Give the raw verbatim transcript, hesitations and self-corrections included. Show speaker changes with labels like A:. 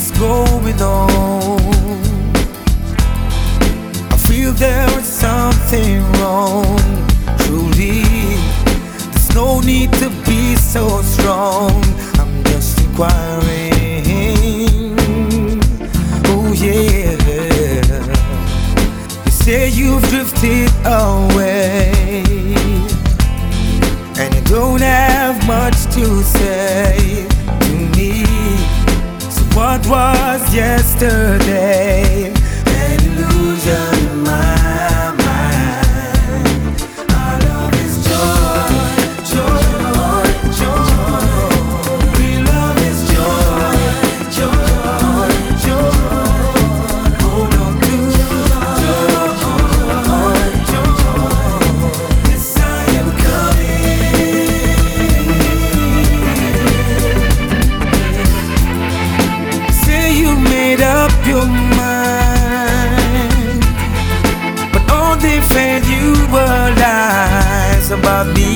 A: is going on. I feel there is something wrong. Truly, there's no need to be so strong. I'm just inquiring. Oh yeah. You say you've drifted away, and you don't have much to say to me. So what was yesterday? An illusion in my mind. Our love is joy, joy, joy. Real love is joy, joy, joy. Hold on to joy, joy. Yes, I am coming. Say you made up your mind, but all they fed you were lies about me.